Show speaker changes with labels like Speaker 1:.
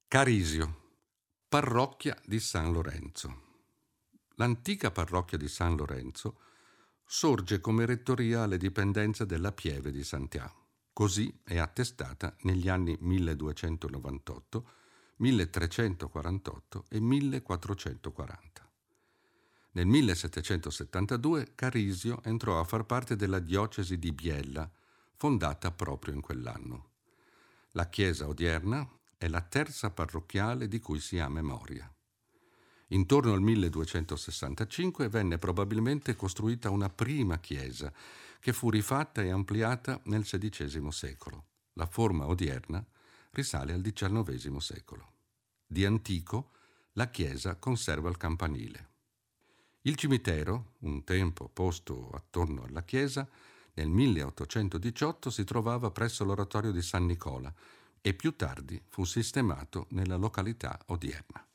Speaker 1: Carisio, parrocchia di San Lorenzo. L'antica parrocchia di San Lorenzo sorge come rettoria alle dipendenze della Pieve di Sant'A. Così è attestata negli anni 1298, 1348 e 1440. Nel 1772 Carisio entrò a far parte della diocesi di Biella, fondata proprio in quell'anno. La chiesa odierna è la terza parrocchiale di cui si ha memoria. Intorno al 1265 venne probabilmente costruita una prima chiesa che fu rifatta e ampliata nel XVI secolo. La forma odierna risale al XIX secolo. Di antico la chiesa conserva il campanile. Il cimitero, un tempo posto attorno alla chiesa, nel 1818 si trovava presso l'oratorio di San Nicola e più tardi fu sistemato nella località odierna.